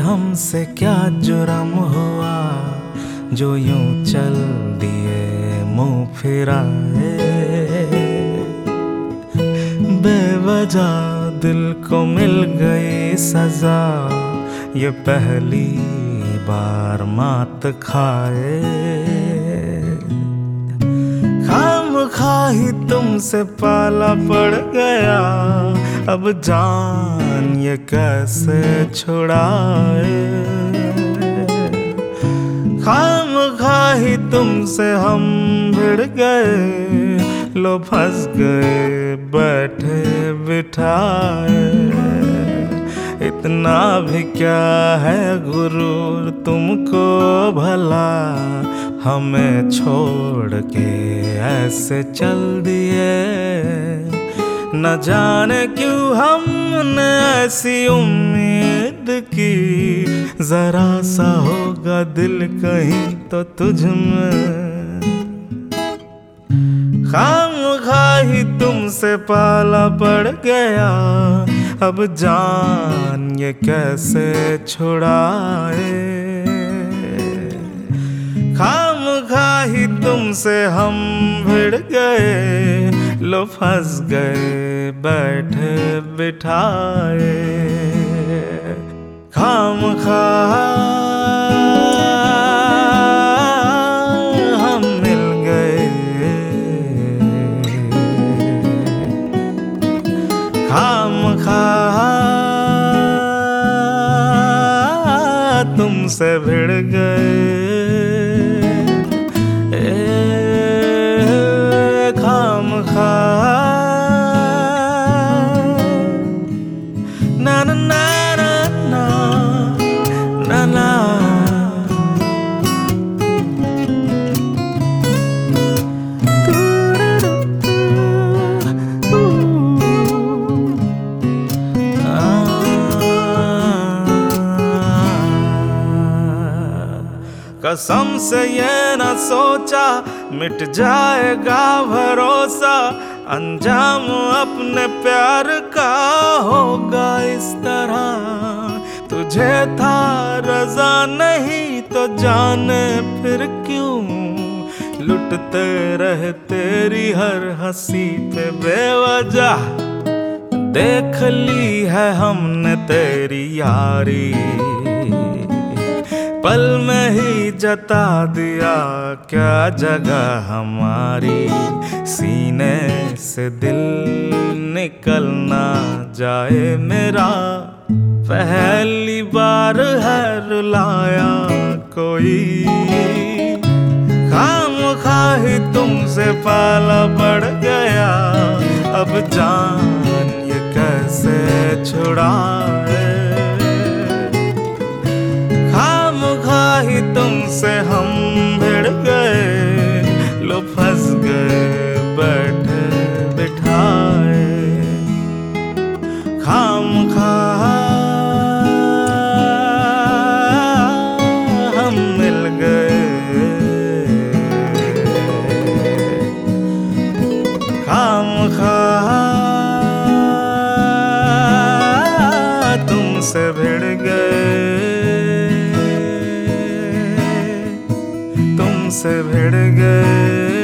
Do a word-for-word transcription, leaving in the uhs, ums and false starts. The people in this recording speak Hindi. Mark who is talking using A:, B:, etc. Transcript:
A: हमसे क्या जुर्म हुआ जो यूं चल दिए मुंह फिराए। बेवजह दिल को मिल गई सजा, ये पहली बार मात खाए। खामखा ही तुमसे पाला पड़ गया, अब जान ये कैसे छुड़ाए। खामखा ही तुमसे हम भिड़ गए, लो फंस गए बैठे बिठाए। इतना भी क्या है गुरूर तुमको भला, हमें छोड़ के ऐसे चल दिए। न जाने क्यों हमने ऐसी उम्मीद की, जरा सा होगा दिल कहीं तो तुझ में। खामखा ही तुमसे पाला पड़ गया, अब जान ये कैसे छुड़ाए। खामखा ही तुमसे हम भिड़ गए, लो फंस गए बैठे बिठाए। खामखा हम मिल गए, खामखा तुमसे भिड़ गए। खामखा ना ना ना ना ना ना कसम से ये न सोचा मिट जाएगा भरोसा, अंजाम अपने प्यार का होगा इस तरह। तुझे था रजा नहीं तो जाने फिर क्यों, लुटते रहे तेरी हर हंसी पे बेवजह। देख ली है हमने तेरी यारी, पल में ही जता दिया क्या जगह हमारी। सीने से दिल निकल ना जाए मेरा, पहली बार है रुलाया कोई। खामखा ही तुमसे पाला पड़ गया, अब जान ये कैसे छुड़ाए। खामखा ही तुमसे हम भिड़ गए, लो फंस गए बैठे बिठाए। खामखा हम मिल गए, खामखा तुमसे भिड़ गए, तुमसे भिड़ गए।